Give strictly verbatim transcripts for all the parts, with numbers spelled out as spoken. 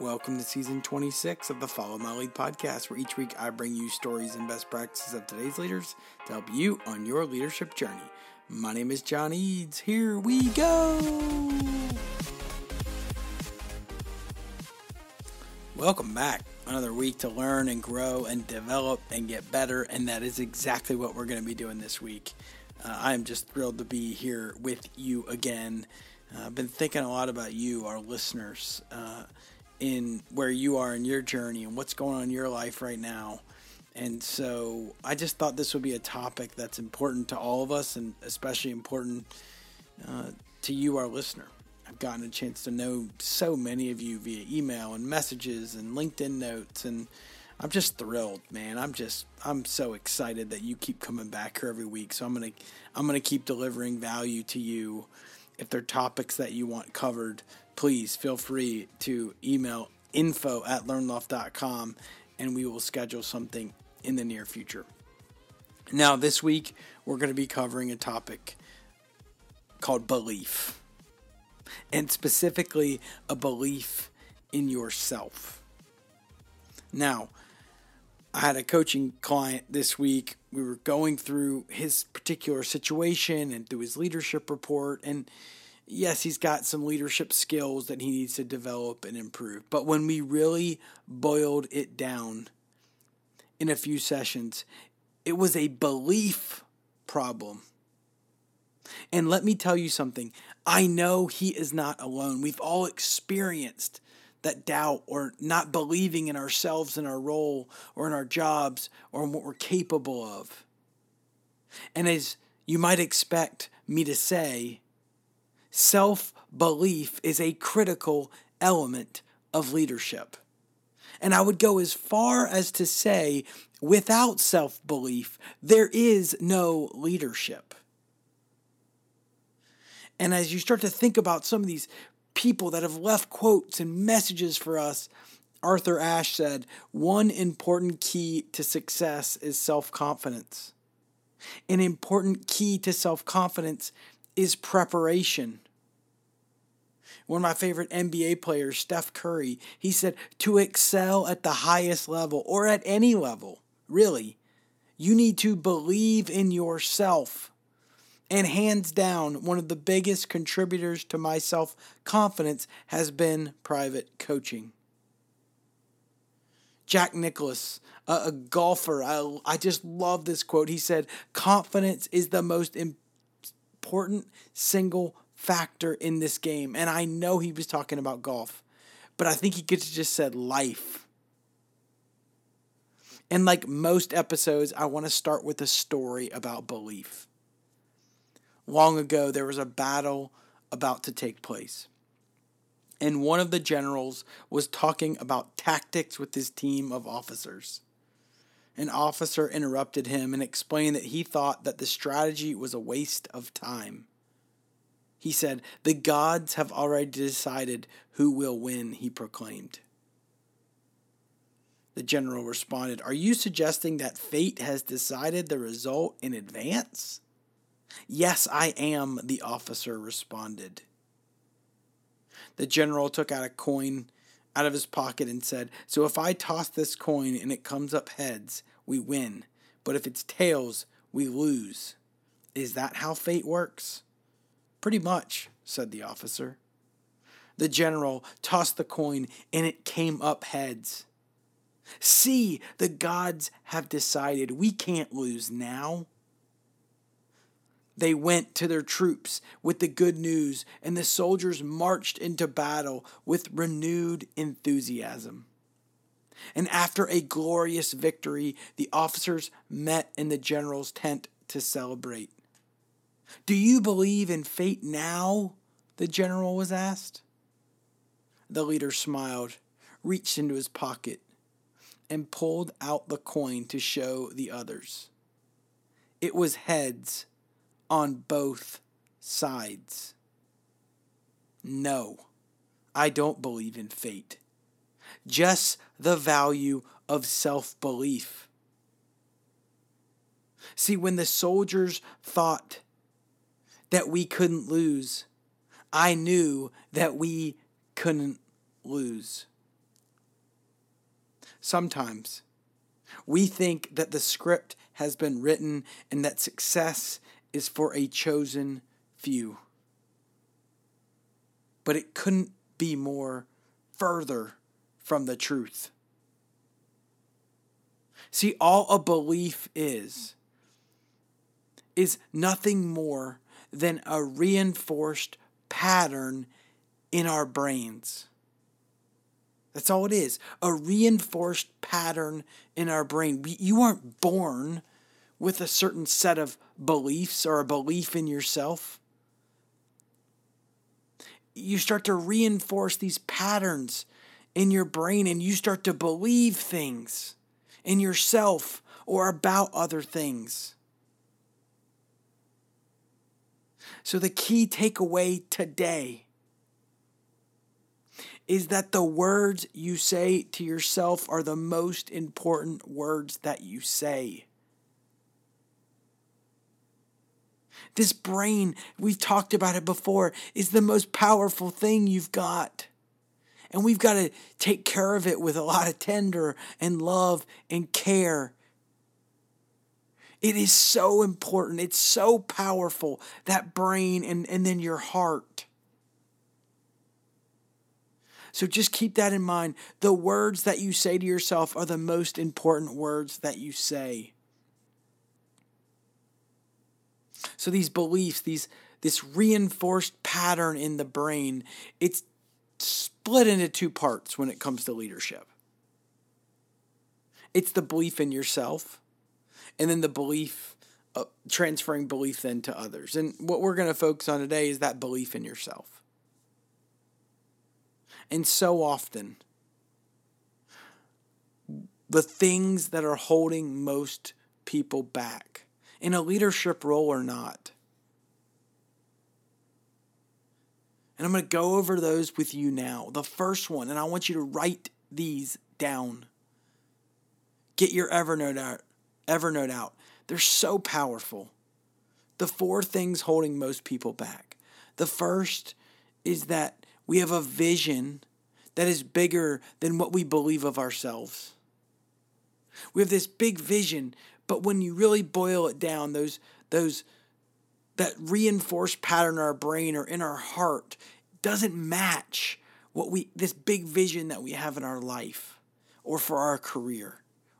Welcome to season twenty-six of the Follow My Lead podcast, where each week I bring you stories and best practices of today's leaders to help you on your leadership journey. My name is John Eads. Here we go. Welcome back. Another week to learn and grow and develop and get better, and that is exactly what we're going to be doing this week. Uh, I am just thrilled to be here with you again. Uh, I've been thinking a lot about you, our listeners, uh, in where you are in your journey and what's going on in your life right now. And so I just thought this would be a topic that's important to all of us, and especially important uh, to you, our listener. I've gotten a chance to know so many of you via email and messages and LinkedIn notes, and I'm just thrilled, man. I'm just, I'm so excited that you keep coming back here every week. So I'm going to, I'm going to keep delivering value to you. If there are topics that you want covered, please feel free to email info at learnloft dot com, and we will schedule something in the near future. Now, this week, we're going to be covering a topic called belief, and specifically a belief in yourself. Now, I had a coaching client this week. We were going through his particular situation and through his leadership report. And yes, he's got some leadership skills that he needs to develop and improve. But when we really boiled it down in a few sessions, it was a belief problem. And let me tell you something. I know he is not alone. We've all experienced that doubt or not believing in ourselves, in our role, or in our jobs, or in what we're capable of. And as you might expect me to say, self-belief is a critical element of leadership. And I would go as far as to say, without self-belief, there is no leadership. And as you start to think about some of these people that have left quotes and messages for us, Arthur Ashe said, one important key to success is self-confidence. An important key to self-confidence is preparation. One of my favorite N B A players, Steph Curry, he said, to excel at the highest level, or at any level, really, you need to believe in yourself. And hands down, one of the biggest contributors to my self-confidence has been private coaching. Jack Nicklaus, a, a golfer, I, I just love this quote. He said, confidence is the most important single factor in this game. And I know he was talking about golf, but I think he could have just said life. And like most episodes, I want to start with a story about belief. Long ago, there was a battle about to take place. And one of the generals was talking about tactics with his team of officers. An officer interrupted him and explained that he thought that the strategy was a waste of time. He said, "The gods have already decided who will win," he proclaimed. The general responded, "Are you suggesting that fate has decided the result in advance?" "Yes, I am," the officer responded. The general took out a coin out of his pocket and said, "So if I toss this coin and it comes up heads, we win. But if it's tails, we lose. Is that how fate works?" "Pretty much," said the officer. The general tossed the coin and it came up heads. "See, the gods have decided. We can't lose now." They went to their troops with the good news, and the soldiers marched into battle with renewed enthusiasm. And after a glorious victory, the officers met in the general's tent to celebrate. "Do you believe in fate now?" the general was asked. The leader smiled, reached into his pocket, and pulled out the coin to show the others. It was heads on both sides. "No, I don't believe in fate. Just the value of self-belief." See, when the soldiers thought that we couldn't lose, I knew that we couldn't lose. Sometimes we think that the script has been written and that success is for a chosen few. But it couldn't be more further from the truth. See, all a belief is, is nothing more than a reinforced pattern in our brains. That's all it is. A reinforced pattern in our brain. You aren't born with a certain set of beliefs or a belief in yourself. You start to reinforce these patterns in your brain and you start to believe things in yourself or about other things. So the key takeaway today is that the words you say to yourself are the most important words that you say. This brain, we've talked about it before, is the most powerful thing you've got. And we've got to take care of it with a lot of tender and love and care. It is so important. It's so powerful, that brain and, and then your heart. So just keep that in mind. The words that you say to yourself are the most important words that you say. So these beliefs, these this reinforced pattern in the brain, it's split into two parts when it comes to leadership. It's the belief in yourself, and then the belief, uh, transferring belief then to others. And what we're going to focus on today is that belief in yourself. And so often, the things that are holding most people back, in a leadership role or not. And I'm going to go over those with you now. The first one, and I want you to write these down. Get your Evernote out. Evernote out. They're so powerful. The four things holding most people back. The first is that we have a vision that is bigger than what we believe of ourselves. We have this big vision, but when you really boil it down, those those that reinforced pattern in our brain or in our heart doesn't match what we this big vision that we have in our life or for our career.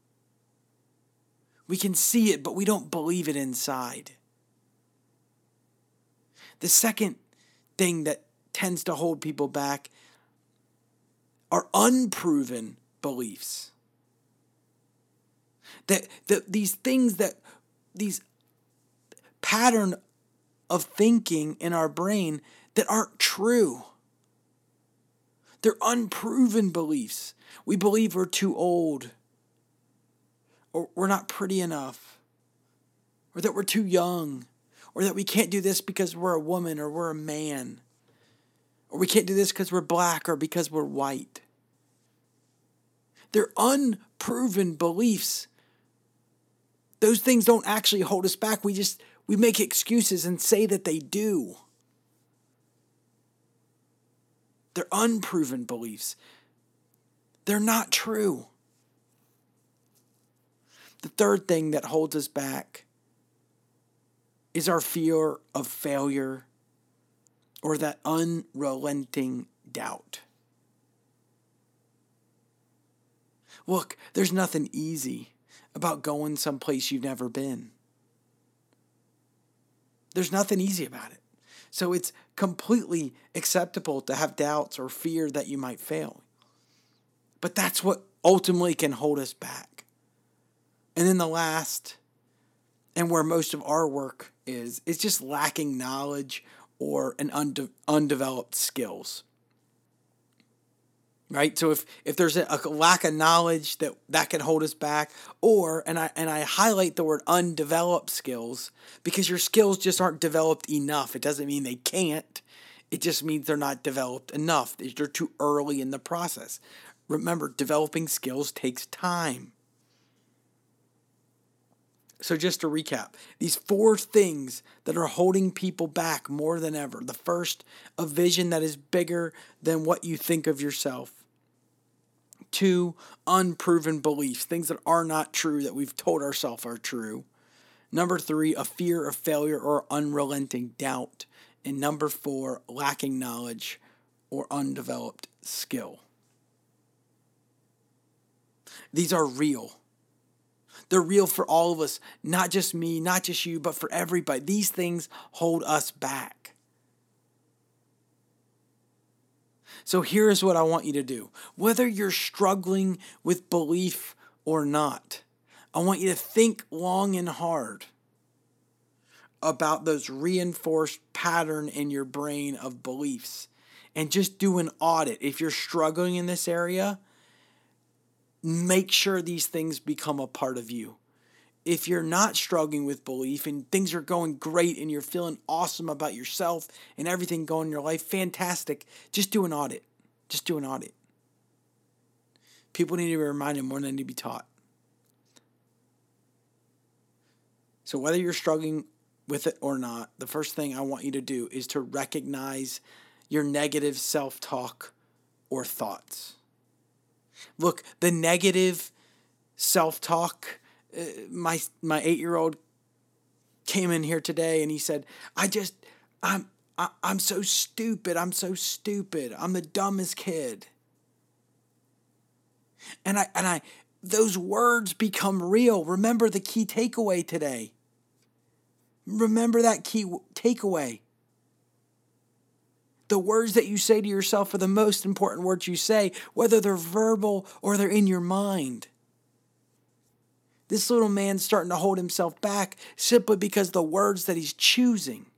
We can see it, but we don't believe it inside. The second thing that tends to hold people back are unproven beliefs. That, that these things that, these pattern of thinking in our brain that aren't true. They're unproven beliefs. We believe we're too old, or we're not pretty enough, or that we're too young, or that we can't do this because we're a woman or we're a man, or we can't do this because we're black or because we're white. They're unproven beliefs. Those things don't actually hold us back. We just, we make excuses and say that they do. They're unproven beliefs. They're not true. The third thing that holds us back is our fear of failure or that unrelenting doubt. Look, there's nothing easy about going someplace you've never been. There's nothing easy about it. So it's completely acceptable to have doubts or fear that you might fail. But that's what ultimately can hold us back. And then the last, and where most of our work is, is just lacking knowledge or an unde- undeveloped skills. Right? So if, if there's a, a lack of knowledge that, that can hold us back, or, and I and I highlight the word undeveloped skills, because your skills just aren't developed enough. It doesn't mean they can't. It just means they're not developed enough. They're too early in the process. Remember, developing skills takes time. So just to recap, these four things that are holding people back more than ever. The first, a vision that is bigger than what you think of yourself. two, unproven beliefs, things that are not true that we've told ourselves are true. Number three, a fear of failure or unrelenting doubt. And number four, lacking knowledge or undeveloped skill. These are real. They're real for all of us, not just me, not just you, but for everybody. These things hold us back. So here's what I want you to do. Whether you're struggling with belief or not, I want you to think long and hard about those reinforced pattern in your brain of beliefs and just do an audit. If you're struggling in this area, make sure these things become a part of you. If you're not struggling with belief and things are going great and you're feeling awesome about yourself and everything going in your life, fantastic. Just do an audit. Just do an audit. People need to be reminded more than they need to be taught. So whether you're struggling with it or not, the first thing I want you to do is to recognize your negative self-talk or thoughts. Look, the negative self-talk, uh, my my eight-year-old came in here today and he said, I just, I'm, I, I'm so stupid. I'm so stupid. I'm the dumbest kid. And I, and I, those words become real. Remember the key takeaway today. Remember that key takeaway. The words that you say to yourself are the most important words you say, whether they're verbal or they're in your mind. This little man's starting to hold himself back simply because of the words that he's choosing.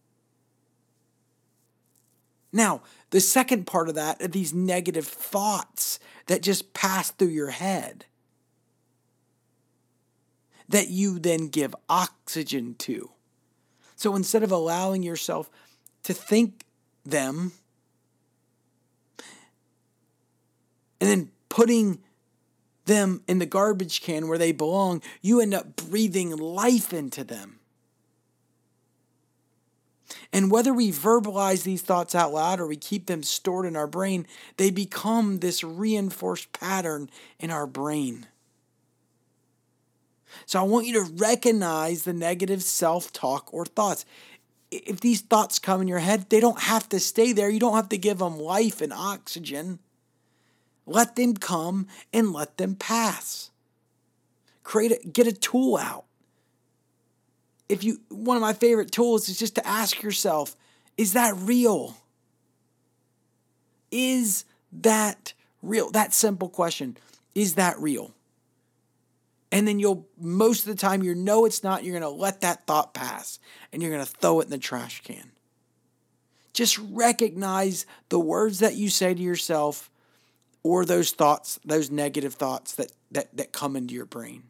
Now, the second part of that are these negative thoughts that just pass through your head, that you then give oxygen to. So instead of allowing yourself to think them and then putting them in the garbage can where they belong, you end up breathing life into them. And whether we verbalize these thoughts out loud or we keep them stored in our brain, they become this reinforced pattern in our brain. So I want you to recognize the negative self-talk or thoughts. If these thoughts come in your head, they don't have to stay there. You don't have to give them life and oxygen. Let them come and let them pass. Create a, get a tool out. If you, one of my favorite tools is just to ask yourself, is that real? Is that real? That simple question. Is that real? And then you'll, most of the time, you know it's not. You're going to let that thought pass and you're going to throw it in the trash can. Just recognize the words that you say to yourself or those thoughts, those negative thoughts that, that, that come into your brain.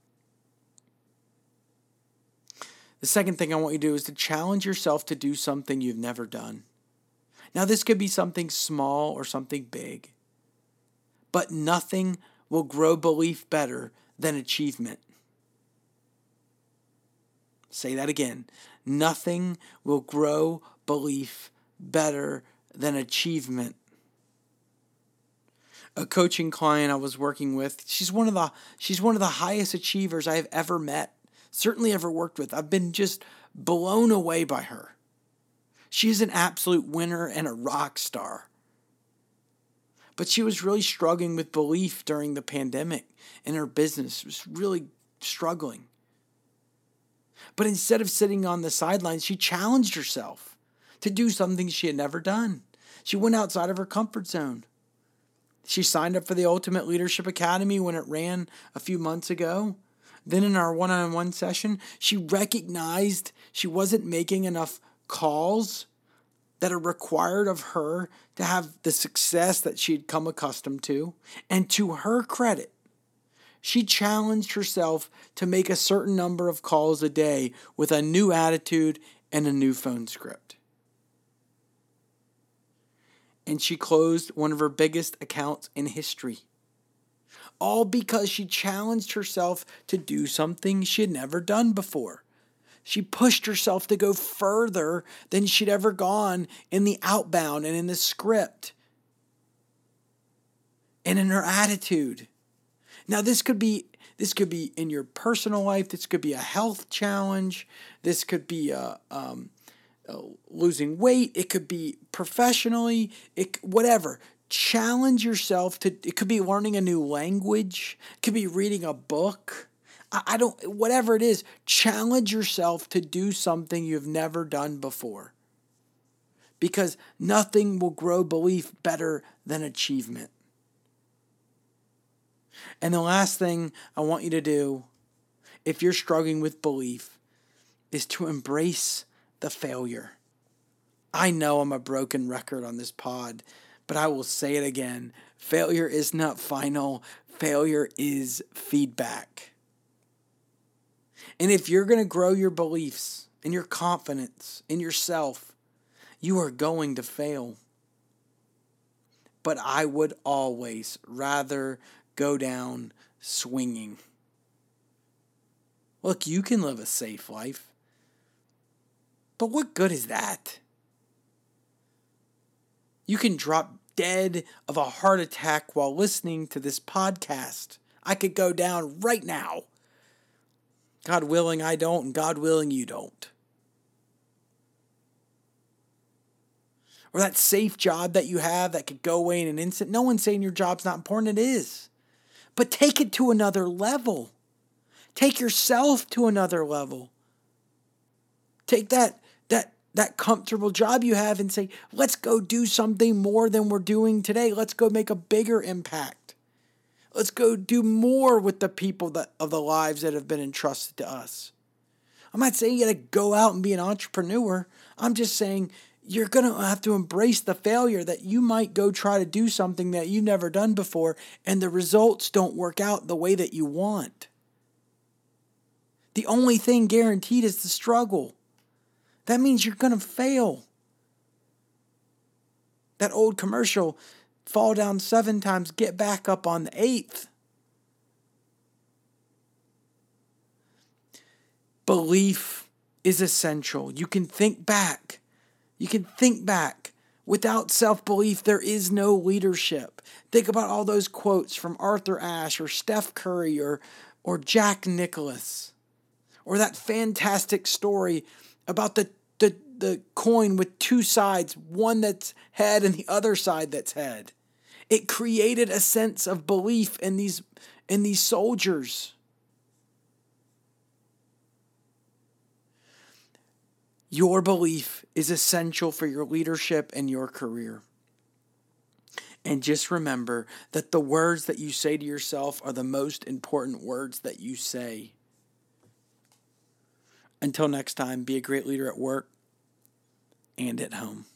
The second thing I want you to do is to challenge yourself to do something you've never done. Now, this could be something small or something big, but nothing will grow belief better than achievement. Say that again. Nothing will grow belief better than achievement. A coaching client I was working with, she's one of the she's one of the highest achievers I have ever met, certainly ever worked with. I've been just blown away by her. She's an absolute winner and a rock star. But she was really struggling with belief during the pandemic in her business. She was really struggling. But instead of sitting on the sidelines, she challenged herself to do something she had never done. She went outside of her comfort zone. She signed up for the Ultimate Leadership Academy when it ran a few months ago. Then in our one-on-one session, she recognized she wasn't making enough calls that are required of her to have the success that she'd come accustomed to. And to her credit, she challenged herself to make a certain number of calls a day with a new attitude and a new phone script. And she closed one of her biggest accounts in history. All because she challenged herself to do something she had never done before. She pushed herself to go further than she'd ever gone in the outbound and in the script. and in our attitude. Now, this could be this could be in your personal life. This could be a health challenge. This could be a, um, a losing weight. It could be professionally. It whatever. Challenge yourself to. It could be learning a new language. It could be reading a book. I, I don't. Whatever it is, challenge yourself to do something you've never done before. Because nothing will grow belief better than achievement. And the last thing I want you to do, if you're struggling with belief, is to embrace the failure. I know I'm a broken record on this pod, but I will say it again. Failure is not final. Failure is feedback. And if you're going to grow your beliefs and your confidence in yourself, you are going to fail. But I would always rather go down swinging. Look, you can live a safe life. But what good is that? You can drop dead of a heart attack while listening to this podcast. I could go down right now. God willing, I don't, and God willing, you don't. Or that safe job that you have that could go away in an instant. No one's saying your job's not important. It is. But take it to another level. Take yourself to another level. Take that, that, that comfortable job you have and say, let's go do something more than we're doing today. Let's go make a bigger impact. Let's go do more with the people that of the lives that have been entrusted to us. I'm not saying you got to go out and be an entrepreneur. I'm just saying you're going to have to embrace the failure that you might go try to do something that you've never done before and the results don't work out the way that you want. The only thing guaranteed is the struggle. That means you're going to fail. That old commercial, fall down seven times, get back up on the eighth. Belief is essential. You can think back. You can think back. Without self-belief, there is no leadership. Think about all those quotes from Arthur Ashe or Steph Curry or, or Jack Nicklaus. Or that fantastic story about the, the, the coin with two sides, one that's head and the other side that's head. It created a sense of belief in these, in these soldiers. Your belief is essential for your leadership and your career. And just remember that the words that you say to yourself are the most important words that you say. Until next time, be a great leader at work and at home.